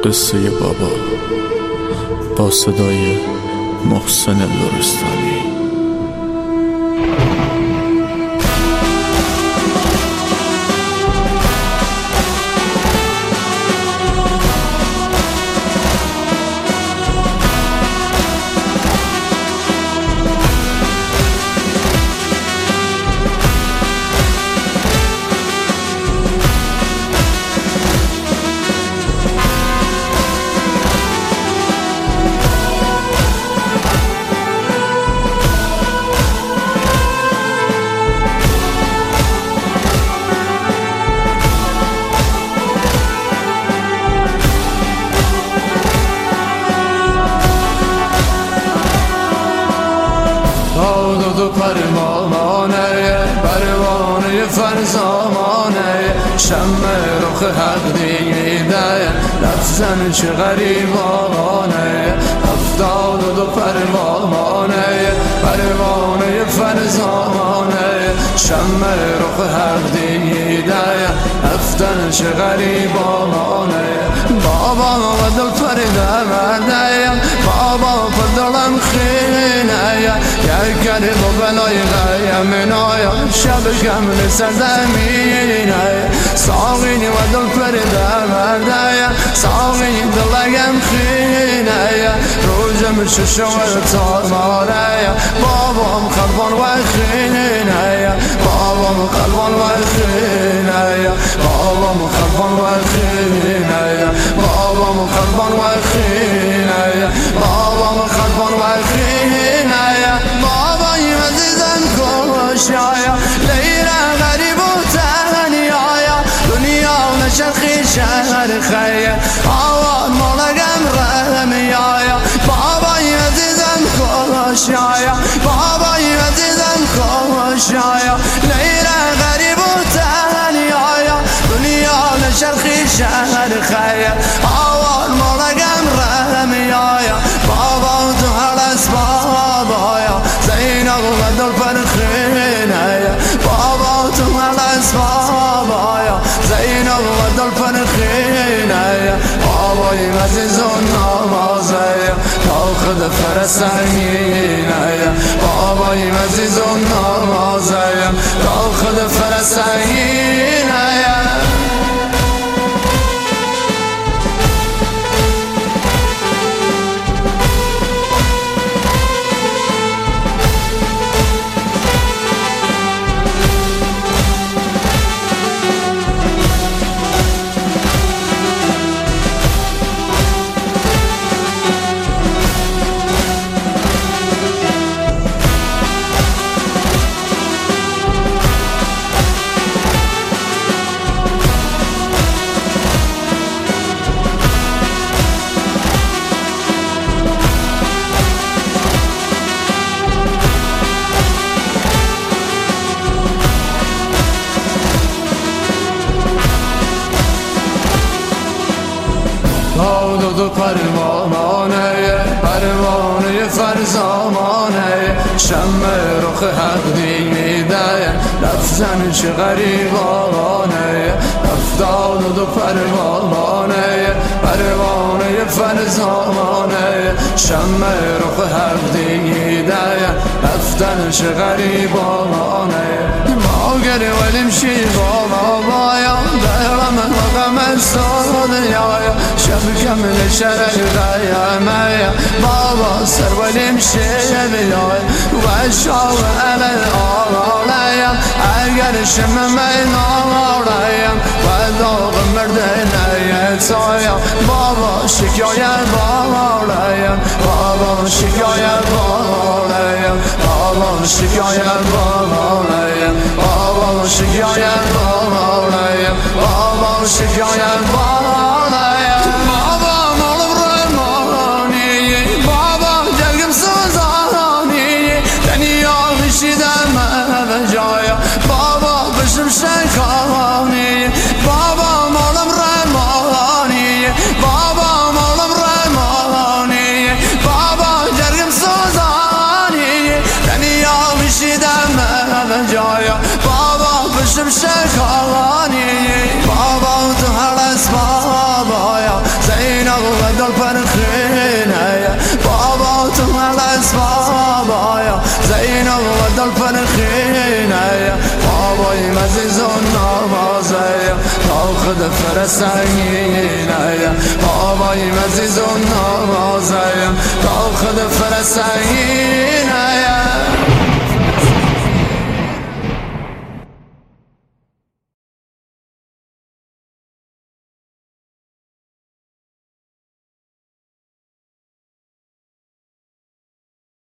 قصه بابا با صدای محسن لرستانی. دو پروانه فرزامانه شمع رخ حق دیده لفظن چه غریبانه 72 پروانه فرزامانه شمع رخ حق دیده لفظن چه غریبانه بابا و دل پرده بابا پدرم خینه یک گریب و بلای غیم نایا شب کمل سرزمینه ساقینی و دل پرده ساقینی دلگم خینه روزم ششوه تارماره بابام خلبان و خینه بابام خلبان و خینه بابام خلبان و خینه بابام خلبان و خینه بابام خلبان و خینه بابای عزیزم کشایا لیلا غریب و تنیایا دنیا نشرخی شهر خیر آوان مولگم رمیایا بابای عزیزم کشایا بابای عزیزم کشایا لیلا غریب و تنیایا دنیا نشرخی شهر خیر آوان مولگم رمیایا بابا تو هلس بابایا زینب و دل پرخینه بابا تو هلس بابایا زینب و دل پرخینه بابای عزیز و نوازه تاخد فرسنگینه بابای عزیز و نوازه تاخد فرسنگینه دو پروانه فرزامانه شمع رخ حق دیده لفظن چه غریبانه 72 پروانه فرزامانه شمع رخ حق دیده لفظن چه غریبانه ماگر ولیم شی بابایا دارم مقام سودایا شب کمل شرق غیمه بابا سر ولیم شی بیای و شاو علل آلایم اگر شم من آلایم و داغ مردنه تایم بابا شکایت بالایم بابا شکایت بالایم بابا شکایت بالایم بابا شکایت بالایم بابا شکایت بالایم بابا مولم رمانی بابا جلگم سوزانی دنیا بشیدم بجایا بابا بشم شکانی بابا مولم رمانی بابا مولم رمانی بابا جلگم سوزانی دنیا بشیدم بجایا بابا بشم شکانی بابا تو هلس داخل فرسنگینه آبایی مزیز و نوازه داخل فرسنگینه